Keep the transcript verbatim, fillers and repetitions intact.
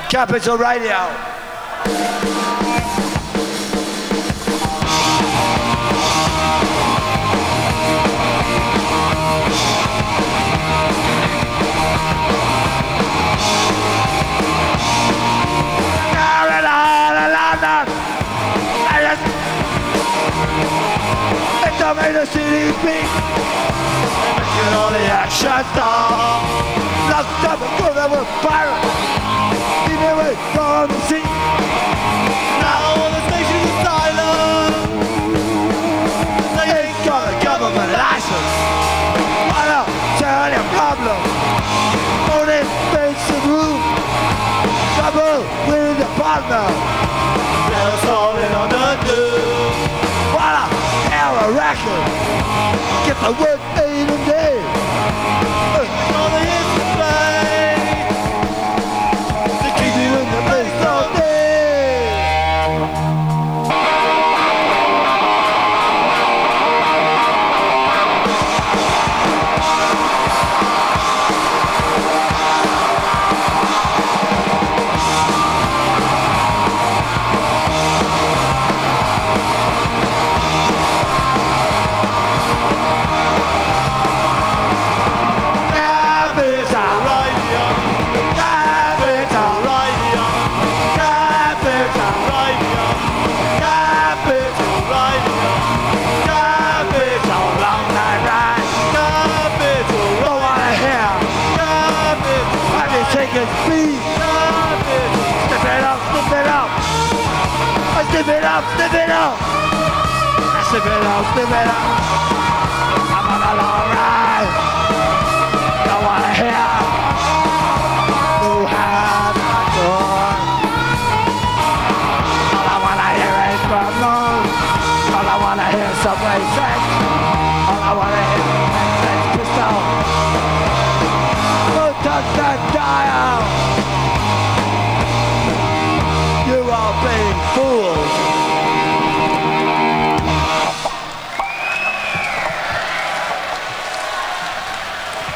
Capital Radio. Made a city beat. Making all the action stop. Locked up and good with pirate. Even away from the sea. Now all the stations are silent. They ain't got a government license. Why not tell your problem? Only makes the room. Trouble with the partner. They're solid on the news. Why not? A record, get the work made in day. All the hits to play, they keep you in the place all day. Step it up, step it up, step it up, step it up. I'm on a long ride. Don't wanna hear who had my door. All I wanna hear is from moon. All I wanna hear is subway sex. All I wanna hear